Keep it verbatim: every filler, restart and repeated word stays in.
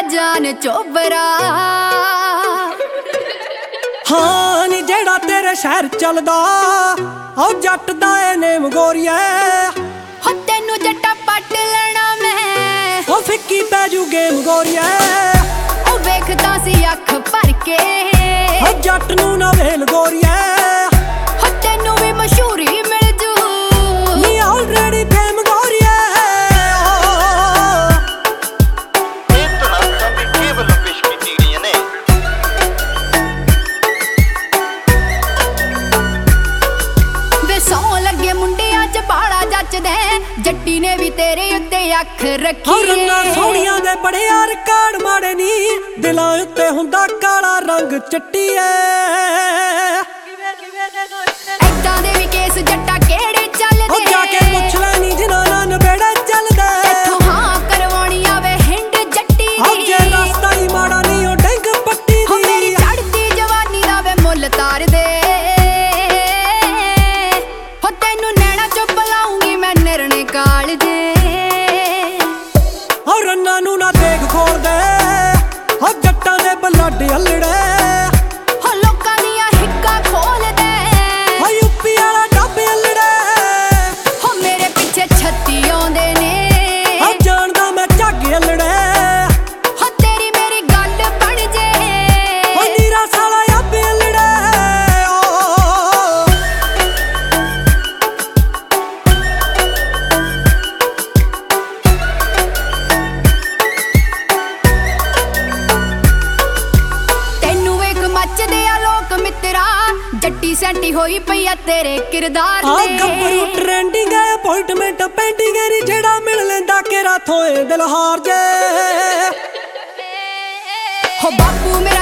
जान चोबरा। हाँ नी जेड़ा तेरे शहर चलदा ओ जट दा ए नेम गोरिया। हो तेनू जट्टा पट लेना मैं ओ फिक्की पैजू गेम गोरिया। ओ वेखदा सी अख भर के ओ जट नू ना वेल गोरिया। हो तेनू भी मशहूरी मिल जू नी ऑलरेडी फेम गोरिया। ਇਹ ਧੜਾਕਾਂ ਵੀ ਕੇਵਲ ਪੇਸ਼ ਕੀਤੀ ਗਈਆਂ ਨੇ। ਵੇ ਸੌ ਲੱਗੇ ਮੁੰਡਿਆਂ ਚ ਬਾਲਾ ਜੱਚਦੇ ਜੱਟੀ ਨੇ ਵੀ ਤੇਰੇ ਉੱਤੇ ਅੱਖ ਰੱਖੀ। ਹੋ ਰੰਨਾਂ ਸੋਹਣੀਆਂ ਦੇ ਬੜੇ ਯਾਰ ਕਾੜ ਮਾੜੇ ਨੀ ਦਿਲਾਂ ਉੱਤੇ ਹੁੰਦਾ ਕਾਲਾ ਰੰਗ ਚੱਟੀਏ। ਏਦਾਂ ਦੇ ਵੀ ਕੇਸ ਜੱਟਾ ਕਿਹੜੇ ਚੱਲਦੇ ਉਹ ਜਾ ਕੇ ਪੁੱਛ ਲੈ ਨੀ ਜਿਨ੍ਹਾਂ ਨਾਲ ਨਵੇੜੇ ਚੱਲਦੇ। ਇੱਥੋਂ ਹਾਂ ਕਰਵਾਉਣੀ ਆਵੇ ਹਿੰਡ ਜੱਟੀ ਹੋ ਜੇ ਰਸਤਾ ਹੀ ਮਾੜਾ ਨੀ ਉਹ ਡੰਗ ਪੱਟੀ ਹੋ ਮੇਰੀ ਦੀ। ਚੜਦੀ ਜਵਾਨੀ ਦਾ ਵੇ ਮੁੱਲ ਤਾਰ ਦੇ। ਹੋ ਤੈਨੂੰ ਨੈਣਾ ਚੋਂ ਬੁਲਾਉਂਗੀ ਮੈਂ ਨਿਰਣੇ ਕਾਲਜੇ। ਹੋ ਰੰਨਾਂ ਨੂੰ ਨਾ ਦੇਖ ਖੋਲ ਦੇ ਹੋ ਜੱਟਾਂ ਦੇ ਬਲੱਡ ਅਲੜੇ। ਹੋ ਲੋਕਾਂ ਦੀਆਂ ਹਿੱਕਾਂ ਖੋਲ ਦੇ ਹੋ ਯੂਪੀ ਵਾਲਾ ਡੱਬ ਅਲੜੇ। ਹੋ ਮੇਰੇ ਪਿੱਛੇ ਛੱਤੀ ਆਉਂਦੇ ਨੇ ਹੋ ਜਾਣਦਾ ਮੈਂ ਝੱਗ ਅਲੜੇ। ਹੋ ਤੇਰੀ ਮੇਰੀ ਗੱਲ ਬਣ ਜੇ ਹੋ ਨੀਰਾ ਸਾਲਾ ਅੱਬ ਅਲੜੇ। ਤੈਨੂੰ ਵੇਖ ਮੱਚਦੇ ਆ ਲੋਕ ਮਿੱਤਰਾ ਜੱਟੀ ਸੈਂਟੀ ਹੋਈ ਪਈ ਆ ਤੇਰੇ ਕਿਰਦਾਰ ਆ ਤੇ। ਗੱਭਰੂ ਟ੍ਰੈਂਡਿੰਗ ਹੈ ਅਪਾਇੰਟਮੈਂਟ ਪੈਂਡਿੰਗ ਹੈ ਨੀ ਜਿਹੜਾ ਮਿਲ ਲੈਂਦਾ ਕਿਰਾ ਥੋਏ ਦਿਲ ਹਾਰ ਜੇ। ਹੋ ਬਾਪੂ